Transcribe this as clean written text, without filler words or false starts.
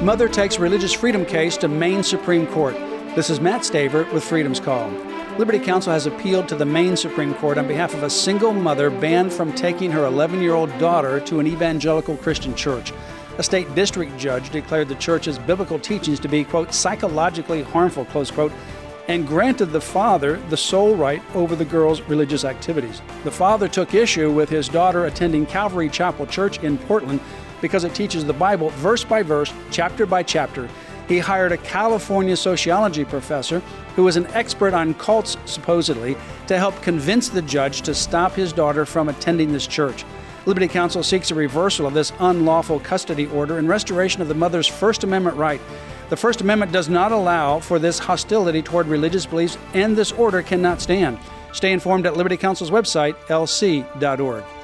Mother takes religious freedom case to Maine Supreme Court. This is Matt Staver with Freedom's Call. Liberty Counsel has appealed to the Maine Supreme Court on behalf of a single mother banned from taking her 11-year-old daughter to an evangelical Christian church. A state district judge declared the church's biblical teachings to be, quote, psychologically harmful, close quote, and granted the father the sole right over the girl's religious activities. The father took issue with his daughter attending Calvary Chapel Church in Portland because it teaches the Bible verse by verse, chapter by chapter. He hired a California sociology professor who was an expert on cults, supposedly, to help convince the judge to stop his daughter from attending this church. Liberty Counsel seeks a reversal of this unlawful custody order and restoration of the mother's First Amendment right. The First Amendment does not allow for this hostility toward religious beliefs, and this order cannot stand. Stay informed at Liberty Counsel's website, lc.org.